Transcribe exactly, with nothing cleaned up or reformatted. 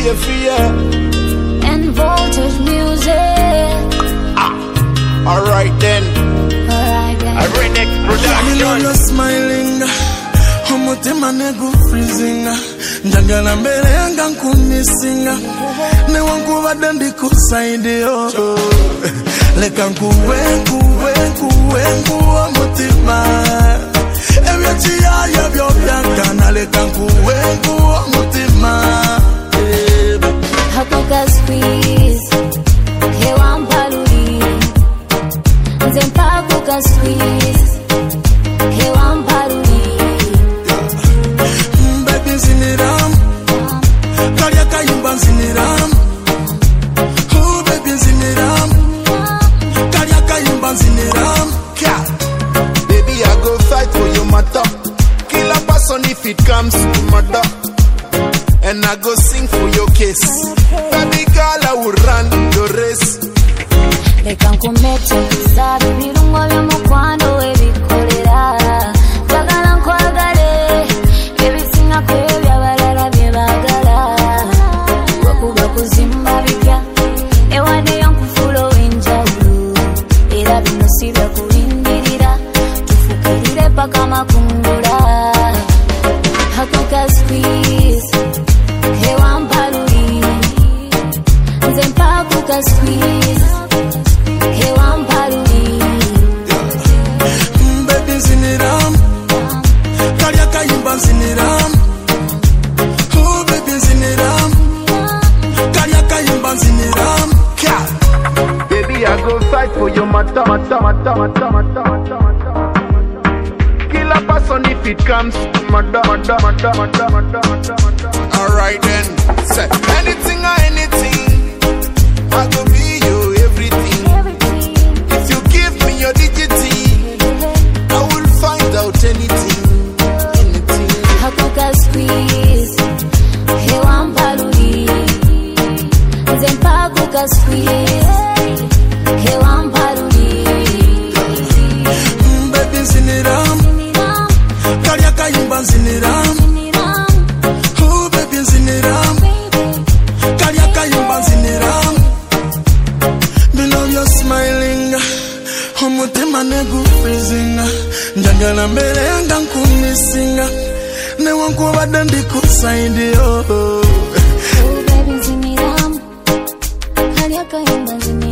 fear, fear. And Voltage Music. Ah, alright then. Alright then. A Redneck production. You're smiling. Umutima negu freezing. Njagala mbele yanga nkumisinga. Ne wangu wadendi kusaidi yo. Leka nkuwe nkuwe nkuwe nkuwe umutima. Ewe chiya yabyo byakana. Leka nkuwe nkuwe umutima. Hakuka squeeze. Hewa mpaluri. Nzempa hakuka squeeze. Hewa mpaluri. Baby ziniram. Karya kayimba ziniram. Oh baby ziniram. Karya kayimba ziniram. Baby, I go fight for your matter. Kill a person if it comes to murder. And I go sing for your case. Baby girl, I will run your race. Leka nkumete sabi birungo byomukwano webikolera. Jagala nkwagale ebisinga kwe byabalala byebagala. Wakuba kuzimba bipya ewadde yonkufulo w'enjawulo. Era bino si bya kulindirira tufukirire paka makungula. Hakuka squeeze hewa mpaluri. Nze mpa hakuka squeeze hewa mpaluri. Baby ziniram. Karya kayimba ziniram. Oh baby ziniram. Karya kayimba ziniram. Baby, I go fight for your matter, matter, matter, matter, matter, matter, matter. Kill a person if it comes to murder, murder, murder, murder, murder, murder, murder. Alright then, say anything or anything, I go be you everything. If you give me your dignity, I will find out anything, anything. Hakuka squeeze hewa mpaluri. Nze mpa hakuka squeeze hewa mpaluri. Baby ziniram. Karya kayimba ziniram. Oh baby ziniram. Karya kayimba ziniram. Below you're smiling. Umutima negu freezing. Njagala mbele yanga nkumisinga. Ne wangu wadendi kusaidi yo. Oh baby ziniram. Karya kayimba ziniram.